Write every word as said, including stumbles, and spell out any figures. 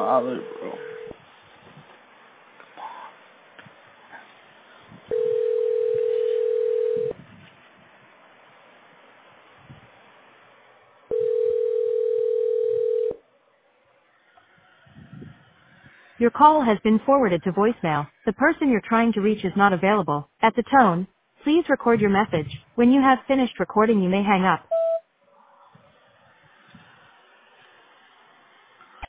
bother, bro. Your call has been forwarded to voicemail. The person you're trying to reach is not available. At the tone, please record your message. When you have finished recording, you may hang up.